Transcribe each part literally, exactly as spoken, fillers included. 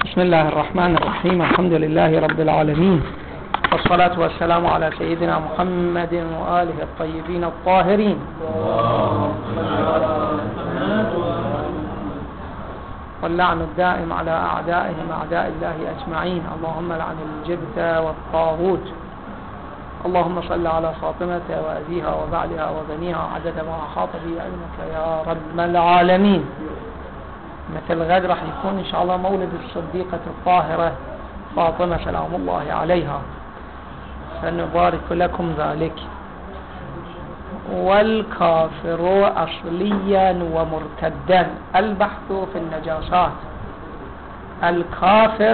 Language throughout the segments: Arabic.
بسم الله الرحمن الرحيم. الحمد لله رب العالمين، والصلاة والسلام على سيدنا محمد وآله الطيبين الطاهرين. واللعن الدائم على أعدائهم أعداء الله أجمعين. اللهم لعن الجبت والطاغوت. اللهم صل على فاطمة وأبيها وبعلها وبنيها عدد ما أحاط به علمك يا رب العالمين. مثل غد راح يكون إن شاء الله مولد الصديقة الطاهرة فاطمة سلام الله عليها، فنبارك لكم ذلك. والكافر أصليا ومرتدا. البحث في النجاسات. الكافر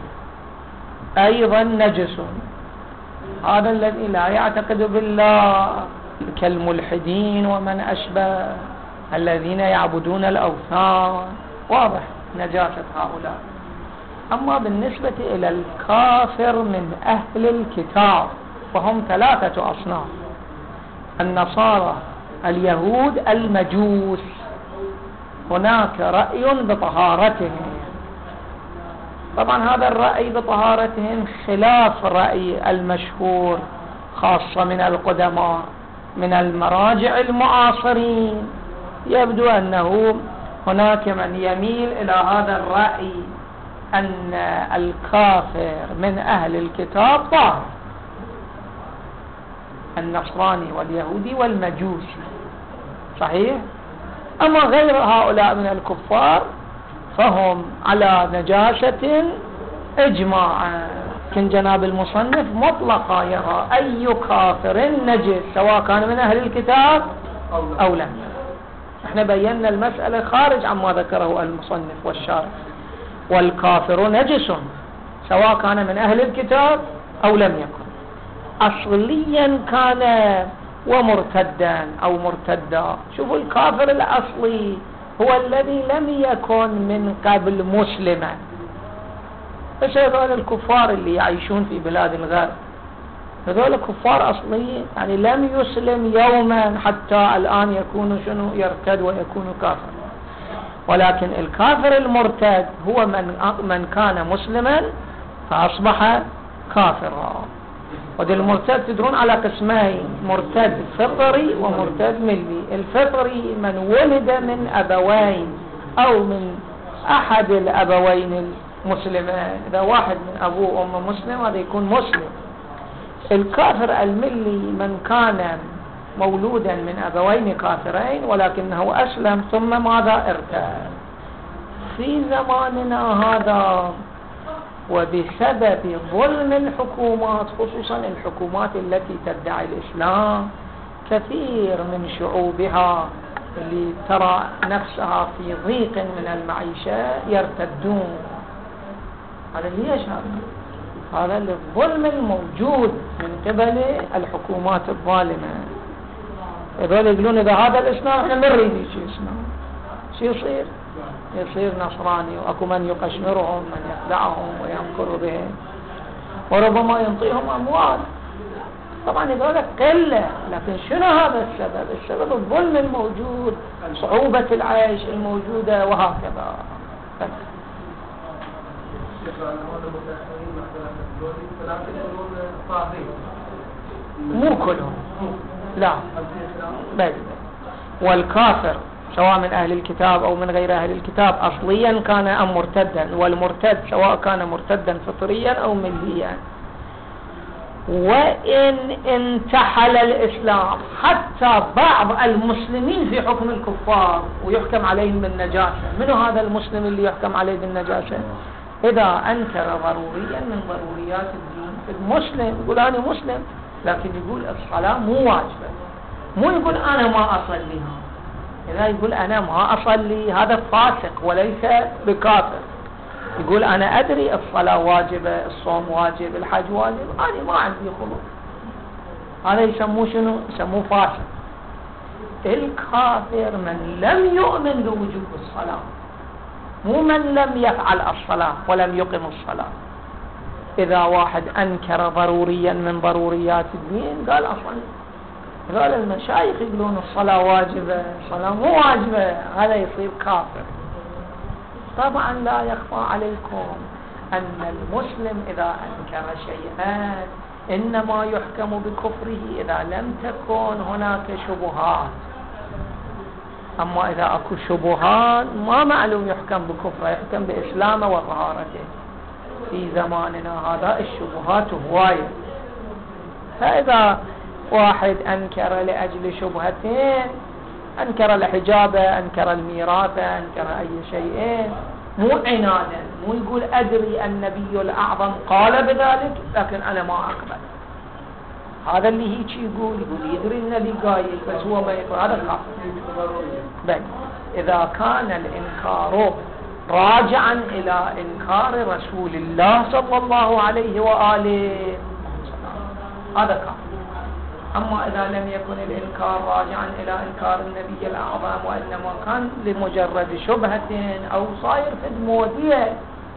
أيضا نجس، هذا الذي لا يعتقد بالله كالملحدين ومن أشبه الذين يعبدون الأوثان، واضح نجاسة هؤلاء. أما بالنسبة إلى الكافر من أهل الكتاب فهم ثلاثة أصناف: النصارى، اليهود، المجوس. هناك رأي بطهارتهم، طبعا هذا الرأي بطهارتهم خلاف الرأي المشهور خاصة من القدماء من المراجع المعاصرين. يبدو أنه هناك من يميل إلى هذا الرأي أن الكافر من أهل الكتاب طاهر، النصراني واليهودي والمجوسي، صحيح. أما غير هؤلاء من الكفار فهم على نجاسة إجماعا. لكن جناب المصنف مطلقا يرى أي كافر نجس سواء كان من أهل الكتاب أو لا. احنا بينا المسألة خارج عما ذكره المصنف والشارح. والكافر نجس سواء كان من أهل الكتاب أو لم يكن، أصليا كان ومرتدا أو مرتدا. شوفوا، الكافر الأصلي هو الذي لم يكن من قبل مسلما. بس هذول الكفار اللي يعيشون في بلاد الغرب هذول كفار أصليين، يعني لم يسلم يوما حتى الآن يكون شنو يرتد ويكون كافر. ولكن الكافر المرتد هو من من كان مسلما فأصبح كافرا. ودي المرتد تدرون على قسمين: مرتد فطري ومرتد ملي. الفطري من ولد من أبوين أو من أحد الأبوين المسلمين، إذا واحد من أبوه وأمه مسلم هذا يكون مسلم. الكافر الملي من كان مولودا من أبوين كافرين ولكنه أسلم ثم ماذا ارتد. في زماننا هذا وبسبب ظلم الحكومات، خصوصا الحكومات التي تدعي الإسلام، كثير من شعوبها اللي ترى نفسها في ضيق من المعيشة يرتدون. هذا ليش؟ هذا الظلم الموجود من قبل الحكومات الظالمة. هذول يقولون إذا هذا الإسلام احنا ما نريد شيء إسلام، شو يصير؟ يصير نصراني، وأكو من يقشمرهم، من يخدعهم ويمكر بهم وربما ينطيهم أموال. طبعا هذول قلة، لكن شنو هذا السبب؟ السبب الظلم الموجود، صعوبة العيش الموجودة، وهكذا. مو كلهم، لا بل. والكافر سواء من أهل الكتاب أو من غير أهل الكتاب أصليا كان أم مرتدا. والمرتد سواء كان مرتدا فطريا أو مليا. وإن انتحل الإسلام حتى بعض المسلمين في حكم الكفار ويحكم عليهم بالنجاسة. منو هذا المسلم اللي يحكم عليه بالنجاسة؟ إذا أنكر ضروريا من ضروريات الدين. المسلم يقول أنا مسلم لكن يقول الصلاة مو واجبة، مو يقول أنا ما أصليها. إذا يقول أنا ما أصلي هذا فاسق وليس بكافر. يقول أنا أدري الصلاة واجبة، الصوم واجب، الحج واجب، أنا ما عندي خلود. هذا يسموه شنو؟ يسموه فاسق. الكافر من لم يؤمن بوجوب الصلاة، مو من لم يفعل الصلاة ولم يقم الصلاة. إذا واحد أنكر ضروريا من ضروريات الدين قال أصلي، هذول المشايخ يقولون الصلاة واجبة، الصلاة مو واجبة، هذا يصير كافر. طبعا لا يخفى عليكم أن المسلم إذا أنكر شيئا إنما يحكم بكفره إذا لم تكن هناك شبهات. أما إذا أكو شبهات ما معلوم يحكم بكفره، يحكم بإسلامه وطهارته. في زماننا هذا الشبهات هواية، فإذا واحد أنكر لأجل شبهتين، أنكر الحجاب، أنكر الميراث، أنكر أي شيء، مو عنادا، مو يقول أدري النبي الأعظم قال بذلك لكن أنا ما أقبل. هذا اللي هيك يقول يقول يدري النبي قايل بس هو ما يقول، هذا كافر. بل إذا كان الإنكار راجعا إلى إنكار رسول الله صلى الله عليه وآله هذا كافر. أما إذا لم يكن الإنكار راجعا إلى إنكار النبي الأعظم وإنما كان لمجرد شبهة أو صاير في مودية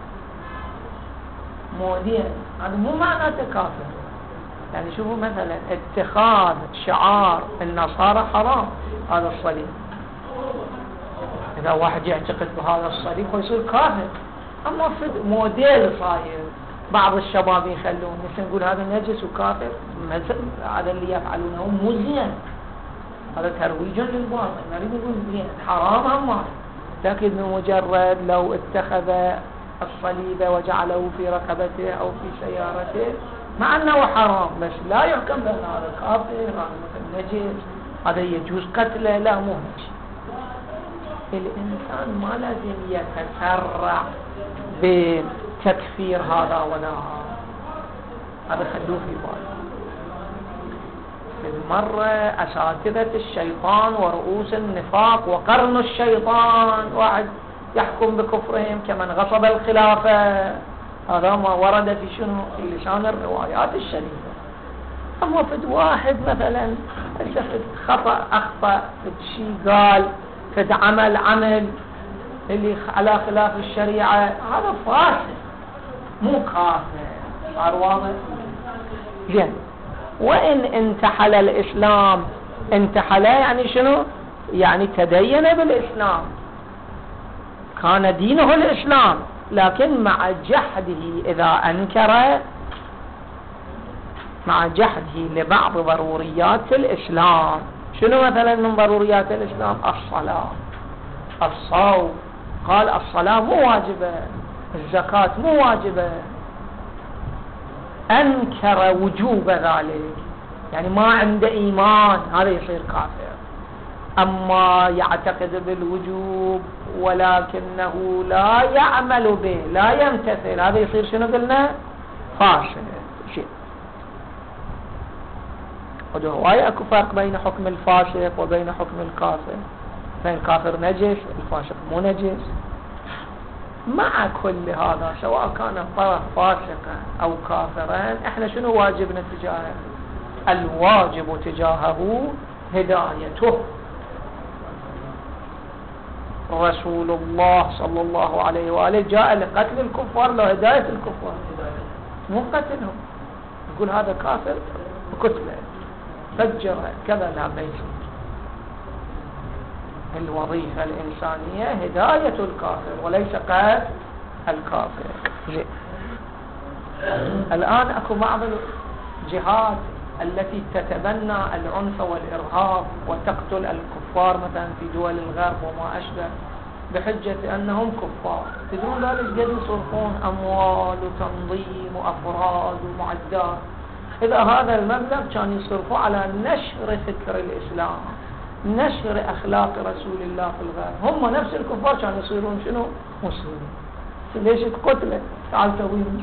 مودية، هذا مو معناته كافر. يعني شوفوا مثلا اتخاذ شعار النصارى حرام، هذا الصليب، إذا واحد يعتقد بهذا الصليب هو يصير كافر. أما في موديل صاير بعض الشباب يخلون مثل نقول هذا نجس وكافر، مثل هذا اللي يفعلونه مو زين، هذا ترويج للباطل، نريد نقول زين حرام أما، لكن بمجرد لو اتخذ الصليب وجعله في رقبته أو في سيارته مع أنه حرام بس لا يحكم بأن هذا كافر، هذا مثل نجس، هذا يجوز قتله، لا مو هيك. الإنسان ما لازم يتسرع بتكفير هذا ولا هذا، هذا خلوه في باله. مرة أساتذة الشيطان ورؤوس النفاق وقرن الشيطان واحد يحكم بكفرهم كمن غصب الخلافة، هذا ما ورد في شنو في لسان الروايات الشريفة. أما فد واحد مثلا فد خطأ أخطأ فد شيء قال فد عمل عمل اللي على خلاف الشريعة، هذا فاسد مو كافر. صار واضح؟ زين. وإن انتحل الإسلام، انتحل يعني شنو؟ يعني تدين بالإسلام، كان دينه الإسلام، لكن مع جحده إذا أنكر، مع جحده لبعض ضروريات الإسلام. شنو مثلا من ضروريات الإسلام؟ الصلاة، الصوم، قال الصلاة مو واجبة، الزكاة مو واجبة، أنكر وجوب ذلك، يعني ما عنده إيمان، هذا يصير كافر. أما يعتقد بالوجوب ولكنه لا يعمل به، لا يمتثل، هذا يصير شنو قلنا؟ فاسد. شيء وهواي اكو فرق بين حكم الفاسق وبين حكم الكافر. بين الكافر نجس، الفاسق مو نجس. مع كل هذا سواء كان الطرف فاسقا أو كافرا، احنا شنو واجبنا تجاهه؟ الواجب تجاهه هدايته. رسول الله صلى الله عليه وآله جاء لقتل الكفار، لو هداية الكفار مو قتلهم. يقول هذا كافر قتله، فجر كذا، لا بيصير. الوظيفة الإنسانية هداية الكافر وليس قتل الكافر. زين. الآن أكو بعض الجهات التي تتبنى العنف والإرهاب وتقتل الكفار مثلا في دول الغرب وما أشبه بحجة أنهم كفار. تدرون ذلك قد يصرفون أموال وتنظيم وأفراد ومعدات. إذا هذا المبلغ كان يصرفوا على نشر فكر الإسلام، نشر أخلاق رسول الله في الغرب، هم نفس الكفار كانوا يصيرون شنو؟ مسلمين. ليش تقتله؟ تعال سويه.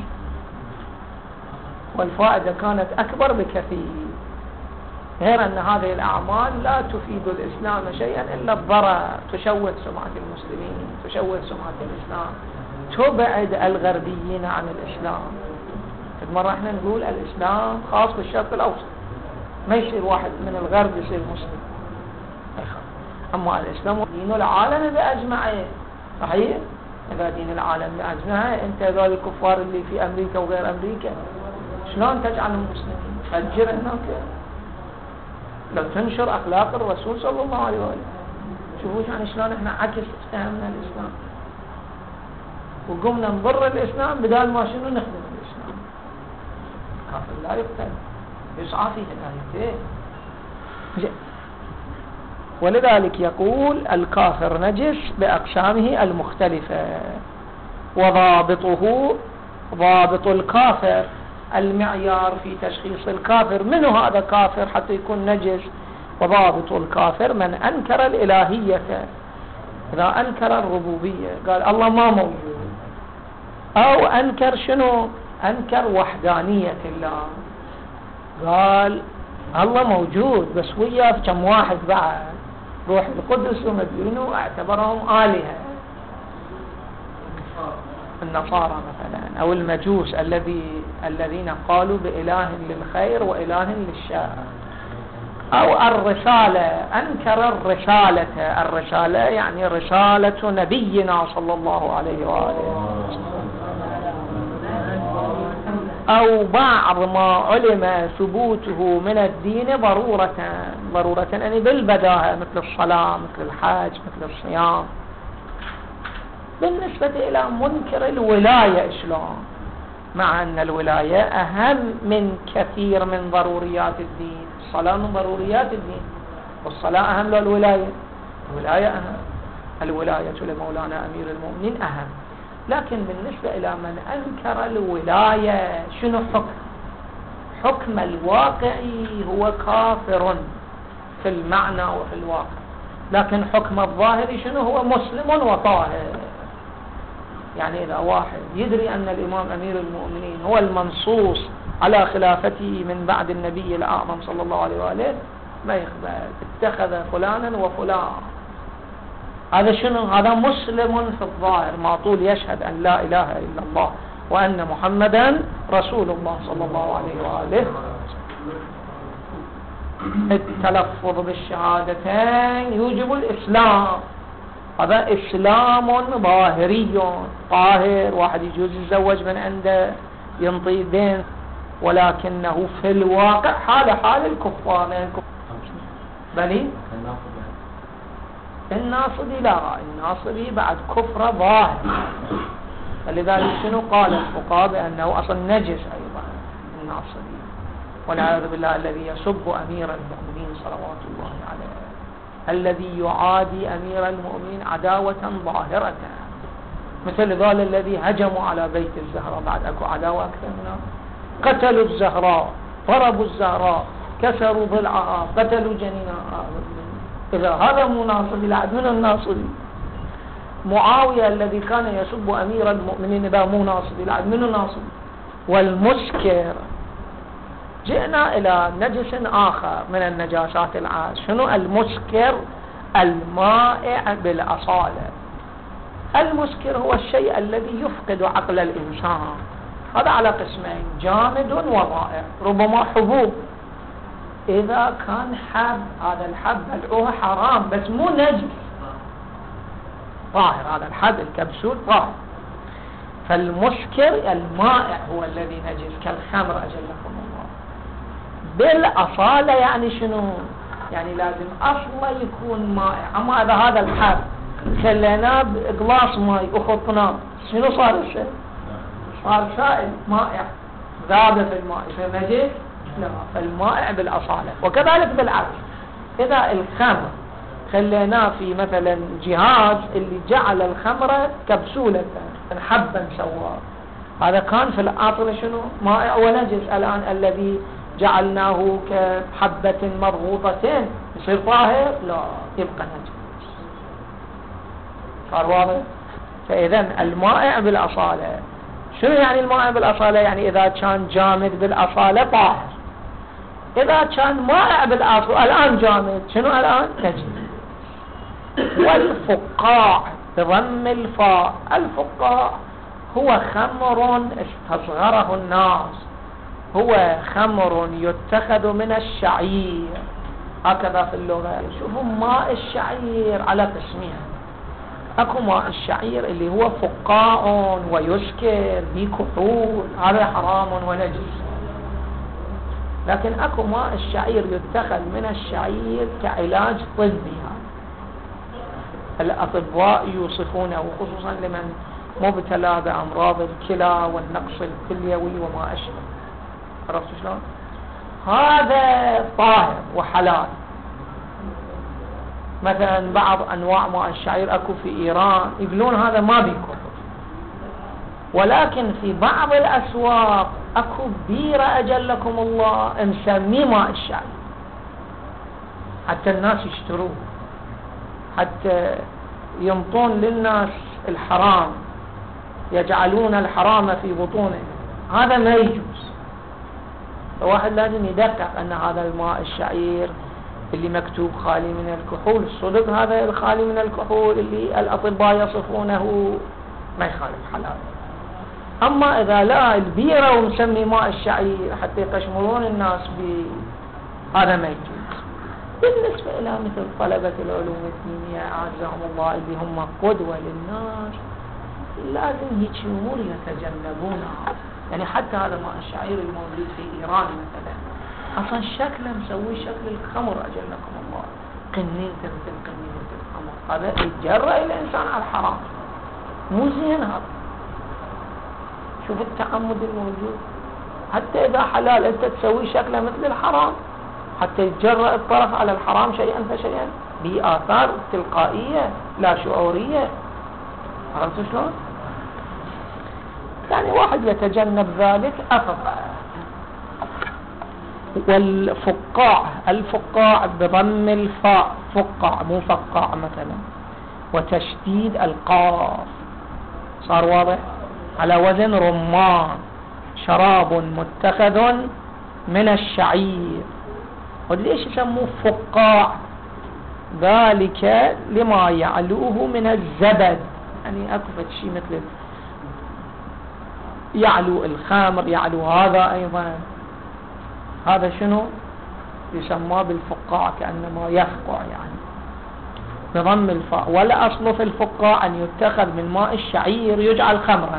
والفائدة كانت أكبر بكثير، غير أن هذه الأعمال لا تفيد الإسلام شيئا إلا الضرر، تشوه سمعة المسلمين، تشوه سمعة الإسلام، تبعد الغربيين عن الإسلام. مرة احنا نقول الإسلام خاص بالشرق الأوسط، ما يصير واحد من الغرب يصير مسلم. أما الإسلام دين العالم بأجمعه. صحيح؟ إذا دين العالم بأجمعه، أنت هذول الكفار اللي في أمريكا وغير أمريكا شلون تجعلهم مسلمين؟ فجر هناك، لو تنشر أخلاق الرسول صلى الله عليه وآله. شوفوا يعني شلون احنا عكس فهمنا الإسلام. وقمنا نضر الإسلام بدال ما شنو نخدم الإسلام. الكافر لا يقتل، يسعى في هدايته. ولذلك يقول الكافر نجس بأقسامه المختلفة، وضابطه ضابط الكافر، المعيار في تشخيص الكافر منه هذا كافر حتى يكون نجس. وضابط الكافر من أنكر الإلهية، إذا أنكر الربوبية قال الله ما موجود، أو أنكر شنو؟ أنكر وحدانية الله، قال الله موجود بس وياه كم واحد بعد، روح القدس ومدينه اعتبرهم آلهة، النصارى مثلا، أو المجوس الذي الذين قالوا بإله للخير وإله للشر. أو الرسالة، أنكر الرسالة، الرسالة يعني رسالة نبينا صلى الله عليه وآله، أو بعض ما علم ثبوته من الدين ضرورة، ضرورة يعني بالبداهة، مثل الصلاة مثل الحج مثل الصيام. بالنسبة إلى منكر الولاية شلون؟ مع أن الولاية أهم من كثير من ضروريات الدين. الصلاة من ضروريات الدين، والصلاة أهم له الولاية، الولاية أهم، الولاية لمولانا أمير المؤمنين أهم. لكن بالنسبة إلى من أنكر الولاية شنو حكم؟ حكم الواقعي هو كافر في المعنى وفي الواقع، لكن حكم الظاهري شنو؟ هو مسلم وطاهر. يعني إذا واحد يدري أن الإمام أمير المؤمنين هو المنصوص على خلافته من بعد النبي الأعظم صلى الله عليه وآله، ما يقبل اتخذ فلانا وفلان، هذا شنو؟ هذا مسلم في الظاهر، ما طول يشهد أن لا إله إلا الله وأن محمدا رسول الله صلى الله عليه وآله. التلفظ بالشهادتين يوجب الإسلام، هذا إسلام ظاهري طاهر، واحد يجوز يتزوج من عنده ينطي دين، ولكنه في الواقع حال حال الكفار. بلي الناصبي لا، الناصبي بعد كفر ظاهر، فلذلك شنو قال الفقهاء بأنه أصلا نجس أيضا الناصبي، والعياذ بالله الذي يسب أمير المؤمنين صلوات الله عليه، الذي يعادي أمير المؤمنين عداوة ظاهرة، مثل ذول الذي هجموا على بيت الزهراء. بعد أكو عداوة أكثر منها؟ قتلوا الزهراء، ضربوا الزهراء، كسروا ضلعها، قتلوا جنينها. إذا هذا مو ناصبي لعد من الناصبي؟ معاوية الذي كان يسب أمير المؤمنين إذا مو ناصبي لعد من الناصبي؟ والمسكر، جئنا إلى نجس آخر من النجاسات العاشر. شنو المسكر؟ المائع بالأصالة. المسكر هو الشيء الذي يفقد عقل الإنسان، هذا على قسمين، جامد وضائع. ربما حبوب، إذا كان حب، هذا الحب بلعوه حرام بس مو نجس، طاهر، هذا الحب الكبسول طاهر. فالمسكر المائع هو الذي نجس، كالخمر أجلكم الله. بالأصالة يعني شنو؟ يعني لازم أصلا يكون مائع. أما إذا هذا الحب خليناه بقلاص ماء وخطناه، شنو صار الشيء؟ صار سائل مائع، ذاب في الماء، يصير نجس؟ لا. فالمائع بالأصالة. وكذلك بالعكس، إذا الخمر خليناه في مثلا جهاز اللي جعل الخمرة كبسولة حبا سواه، هذا كان في الأصل شنو؟ مائع ونجس. الآن الذي جعلناه كحبة مضغوطتين يصير طاهر؟ لا، يبقى نجس. صار واضح؟ فإذا المائع بالأصالة. شنو يعني المائع بالأصالة؟ يعني إذا كان جامد بالأصالة طاهر، إذا كان مائع بالأصالة الآن جامد، شنو الآن؟ نجس. والفقاع بضم الفاء، الفقاع هو خمر استصغره الناس، هو خمر يتخذ من الشعير، هكذا في اللغة. شوفوا ماء الشعير على قسمين، اكو ماء الشعير اللي هو فقاع ويسكر بكحول، هذا حرام ونجس. لكن اكو ماء الشعير يتخذ من الشعير كعلاج طبي، الأطباء يوصفونه، خصوصا لمن مبتلى بأمراض الكلى والنقص الكليوي وما أشبه. عرفت شلون؟ هذا طاهر وحلال. مثلا بعض أنواع ماء الشعير أكو في إيران يقولون هذا ما بيكون، ولكن في بعض الأسواق أكو بيرة أجلكم الله مسميه ماء الشعير حتى الناس يشتروه، حتى ينطون للناس الحرام، يجعلون الحرام في بطونه. هذا ما يجوز. فواحد لازم يدقق أن هذا الماء الشعير اللي مكتوب خالي من الكحول الصدق هذا الخالي من الكحول اللي الأطباء يصفونه ما يخالف حلال. أما إذا لا البيرة ومسمي ماء الشعير حتى يقشمرون الناس ب هذا ما يجوز. بالنسبة إلى مثل طلبة العلوم الدينية أعزهم الله اللي هم قدوة للناس، لازم هيك أمور يتجنبونها. يعني حتى هذا ماء الشعير الموجود في إيران مثلا أصلا شكله مسوي شكل الخمر أجلكم الله، قنين تمثل قنين الخمر، هذا يجرأ الإنسان على الحرام، مو زين هذا. شوف التعمد الموجود، حتى إذا حلال أنت تسوي شكله مثل الحرام حتى يتجرأ الطرف على الحرام شيئا فشيئا بآثار تلقائية لا شعورية. عرفت شلون؟ يعني واحد يتجنب ذلك أفضل. والفقاع، الفقاع بضم الفاء، فقاع مو فقاع مثلا، وتشديد القاف، صار واضح؟ على وزن رمان، شراب متخذ من الشعير. وليش يسموه فقاع؟ ذلك لما يعلوه من الزبد، يعني أكفت شيء مثل يعلو الخمر، يعلو هذا أيضا. هذا شنو يسمى بالفقاع؟ كأنما يفقع يعني بضم الفاء. ولا أصل في الفقاع أن يتخذ من ماء الشعير يجعل خمرا،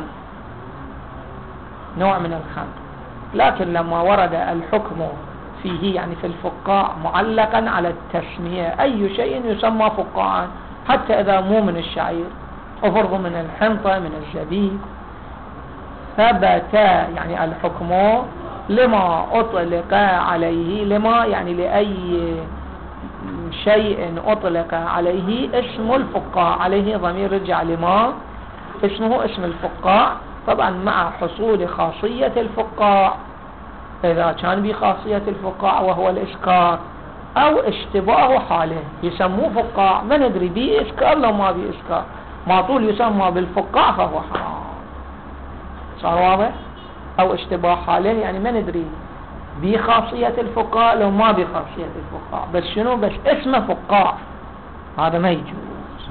نوع من الخمر، لكن لما ورد الحكم فيه يعني في الفقاع معلقا على التسمية، أي شيء يسمى فقاعا حتى إذا مو من الشعير، وفرض من الحنطة من الزبيب، ثبت يعني الحكم لما أطلق عليه، لما يعني لأي شيء أطلق عليه اسم الفقاع، عليه ضمير رجع لما اسمه اسم الفقاع، طبعا مع حصول خاصية الفقاع إذا كان بخاصية الفقاع وهو الإسكار أو اشتباه حاله يسموه فقاع. ما ندري بيه إسكار لو ما بيه إسكار، ما طول يسمى بالفقاع فهو حرام. صار واضح؟ أو اشتباه حاله يعني ما ندري بخاصية الفقاع لو ما بخاصية الفقاع، بس شنو؟ بس اسمه فقاع، هذا ما يجوز.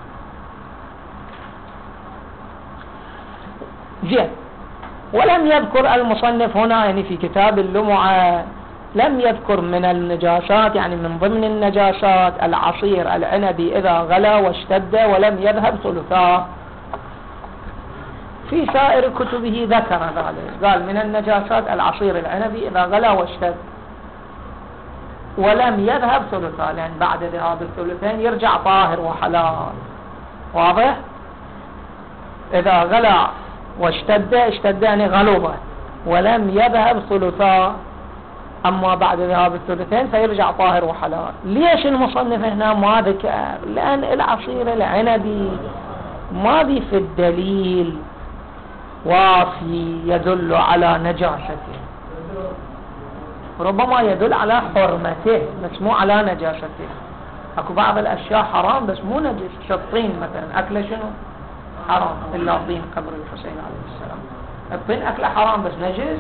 زين. ولم يذكر المصنف هنا يعني في كتاب اللمعة لم يذكر من النجاسات، يعني من ضمن النجاسات العصير العنبي إذا غلا واشتد ولم يذهب ثلثاه. في سائر كتبه ذكر ذلك، قال من النجاسات العصير العنبي إذا غلا واشتد ولم يذهب ثلثاه، لأن بعد ذهاب الثلثين يرجع طاهر وحلال. واضح؟ إذا غلا واشتد، اشتد يعني غلظة، ولم يذهب ثلثاه، أما بعد ذهاب الثلثين فيرجع طاهر وحلال. ليش المصنف هنا ما ذكر؟ لأن العصير العنبي ما بي في الدليل وافي يدل على نجاسته، ربما يدل على حرمته بس مو على نجاسته. اكو بعض الاشياء حرام بس مو نجس، كالطين مثلا اكله شنو حرام الا طين قبر الحسين عليه السلام، الطين اكله حرام بس نجس.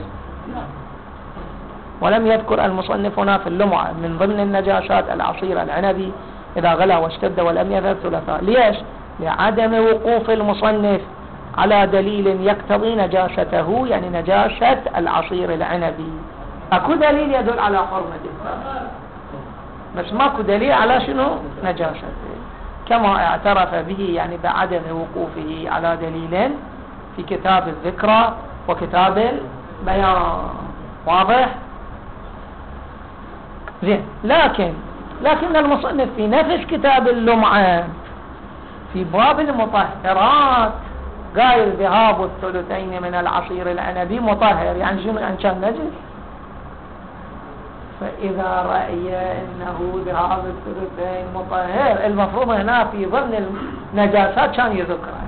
ولم يذكر المصنف هنا في اللمعة من ضمن النجاسات العصير العنبي إذا غلا واشتد ولم يذهب ثلثاء. ليش؟ لعدم وقوف المصنف على دليل يقتضي نجاسته، يعني نجاسة العصير العنبي. أكو دليل يدل على حرمته بس ماكو دليل على شنو نجاسته، كما اعترف به يعني بعدم وقوفه على دليل في كتاب الذكرى وكتاب البيان. واضح؟ زين. لكن لكن المصنف في نفس كتاب اللمعة في باب المطهرات قايل ذهاب الثلثين من العصير العنبي مطهر، يعني شنو؟ يعني كان نجس. فإذا رأي أنه ذهاب الثلثين مطهر، المفروض هنا في ضمن النجاسات كان يذكرها،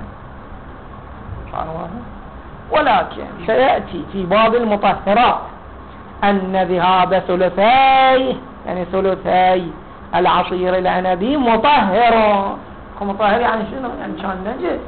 ولكن سيأتي في باب المطهرات أن ذهاب ثلثي يعني ثلثي العصير العنبي مطهر. مطهر يعني شنو؟ يعني كان نجس.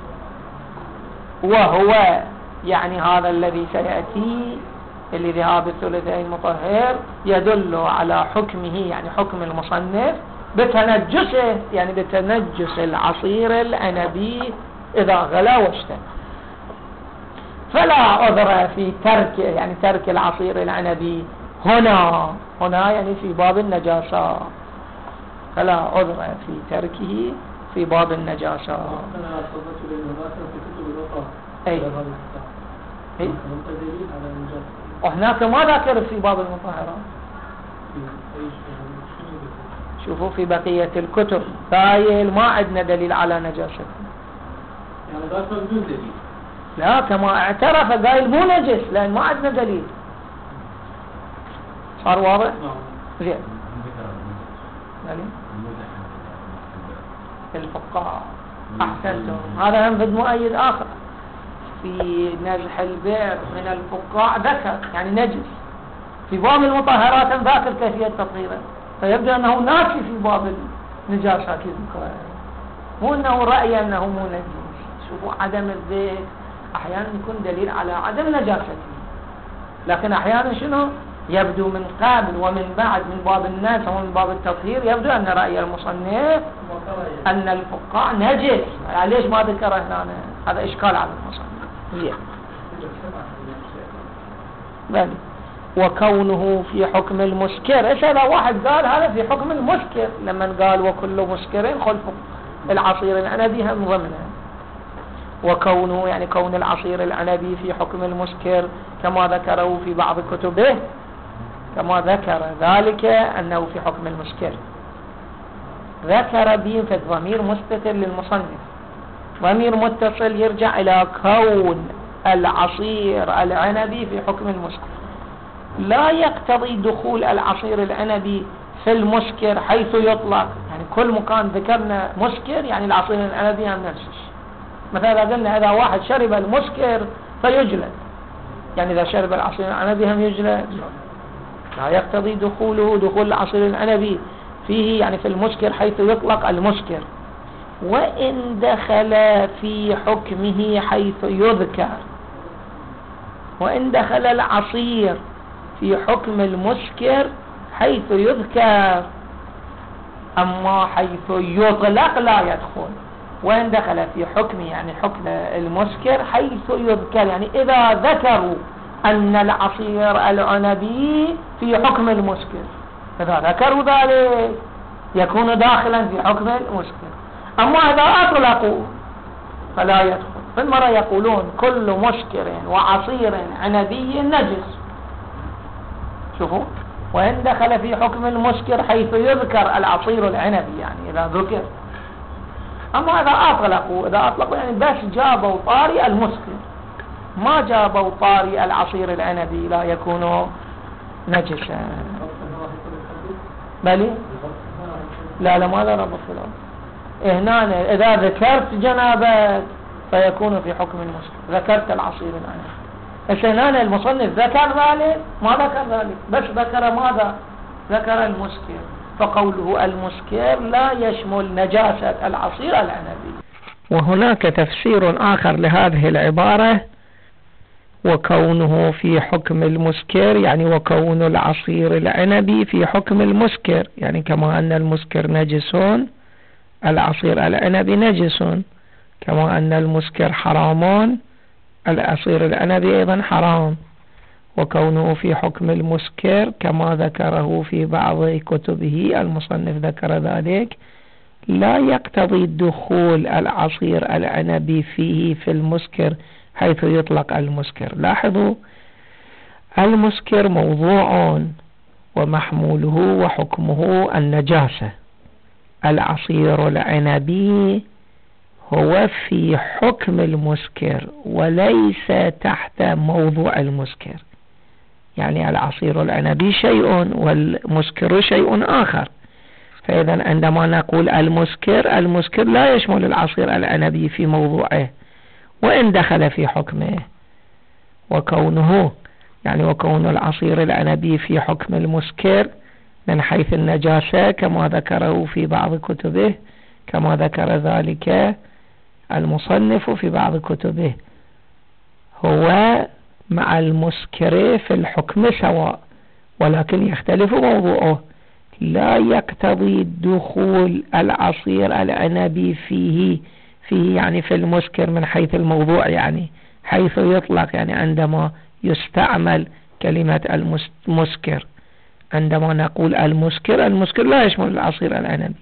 وهو يعني هذا الذي سيأتي اللي ذهاب الثلثين مطهر يدل على حكمه، يعني حكم المصنف بتنجسه، يعني بتنجس العصير العنبي إذا غلا واشتد. فلا عذر في ترك يعني ترك العصير العنبي هنا هنا يعني في باب النجاسة، فلا عذر في تركه في باب النجاسة. أي أي وهناك ما ذكر في باب المطهرات. شوفوا في بقية الكتب قايل ما عندنا دليل على نجاسته، يعني ذاك بدون دليل. لا كما اعترف قايل مو نجس لأن ما عندنا دليل. صار واضح؟ زين. الفقاعة أحسنتم، هذا هم ضد مؤيد آخر في نزح البئر من الفقاع ذكر يعني نجس، في باب المطهرات ذاكر كيفية تطهيره، فيبدو أنه ناسي في باب النجاسات يذكرها، مو أنه رأي أنه مو نجس. شوفوا عدم الذكر أحيانا يكون دليل على عدم نجاسته، لكن أحيانا شنو يبدو من قبل ومن بعد من باب الناس ومن باب التطهير يبدو أن رأي المصنف أن الفقاع نجس. ليش ما ذكره هنا؟ هذا إشكال على المصنف. زين. بل وكونه في حكم المسكر، إيش هذا؟ واحد قال هذا في حكم المسكر، لما قال وكل مسكر خلف العصير العنبي هم ضمنه. وكونه يعني كون العصير العنبي في حكم المسكر كما ذكره في بعض كتبه، كما ذكر ذلك أنه في حكم المسكر، ذكر به في الضمير مستتر للمصنف، ضمير متصل يرجع إلى كون العصير العنبي في حكم المسكر، لا يقتضي دخول العصير العنبي في المسكر حيث يطلق، يعني كل مكان ذكرنا مسكر يعني العصير العنبي هم نفسه. مثلا قلنا إذا واحد شرب المسكر فيجلد، يعني إذا شرب العصير العنبي هم يجلد، لا يقتضي دخوله دخول العصير العنبي فيه يعني في المسكر حيث يطلق المسكر. وإن دخل في حكمه حيث يذكر، وإن دخل العصير في حكم المسكر حيث يذكر، أما حيث يطلق لا يدخل. وإن دخل في حكم يعني حكم المسكر حيث يذكر، يعني إذا ذكروا أن العصير العنبي في حكم المسكر، إذا ذكروا ذلك يكون داخلا في حكم المسكر. أما إذا أطلقوا فلا يدخل. في المرة يقولون كل مسكر وعصير عنبي نجس. شوفوا، وإن دخل في حكم المسكر حيث يذكر العصير العنبي، يعني إذا ذكر. أما إذا أطلقوا إذا أطلقوا يعني بس جابوا طاري المسكر، ما جابوا طاري العصير العنبي، لا يكون نجسا. بلي لا لا ماذا ربط الأرض هنا؟ إذا ذكرت جنابك فيكون في حكم المسكر، ذكرت العصير العنبي. هنا المصنف ذكر ذلك؟ ما ذكر ذلك، بس ذكر ماذا؟ ذكر المسكر. فقوله المسكر لا يشمل نجاسة العصير العنبي. وهناك تفسير آخر لهذه العبارة، وكونه في حكم المسكر يعني وكون العصير العنبي في حكم المسكر، يعني كما أن المسكر نجسون العصير العنبي نجس، كما أن المسكر حرامان العصير العنبي أيضا حرام. وكونه في حكم المسكر كما ذكره في بعض كتبه المصنف ذكر ذلك، لا يقتضي دخول العصير العنبي فيه في المسكر حيث يطلق المسكر. لاحظوا، المسكر موضوع ومحموله وحكمه النجاسة، العصير العنبي هو في حكم المسكر وليس تحت موضوع المسكر. يعني العصير العنبي شيء والمسكر شيء آخر. فإذا عندما نقول المسكر، المسكر لا يشمل العصير العنبي في موضوعه وإن دخل في حكمه. وكونه يعني وكون العصير العنبي في حكم المسكر من حيث النجاسة كما ذكره في بعض كتبه، كما ذكر ذلك المصنف في بعض كتبه، هو مع المسكر في الحكم سواء، ولكن يختلف موضوعه. لا يقتضي دخول العصير العنبي فيه فيه يعني في المسكر من حيث الموضوع، يعني حيث يطلق، يعني عندما يستعمل كلمة المسكر، عندما نقول المسكر، المسكر لا يشمل العصير العنبي.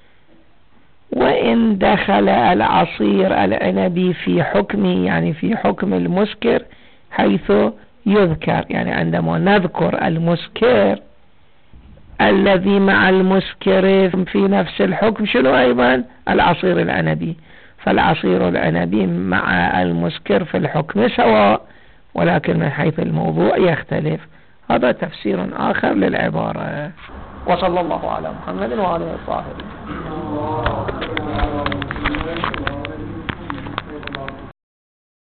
وإن دخل العصير العنبي في حكمه يعني في حكم المسكر حيث يذكر، يعني عندما نذكر المسكر الذي مع المسكر في نفس الحكم شنو أيضا؟ العصير العنبي. فالعصير العنبي مع المسكر في الحكم سواء، ولكن من حيث الموضوع يختلف. هذا تفسير آخر للعبارة. وصلى الله على محمد وعلى آله وصحبه.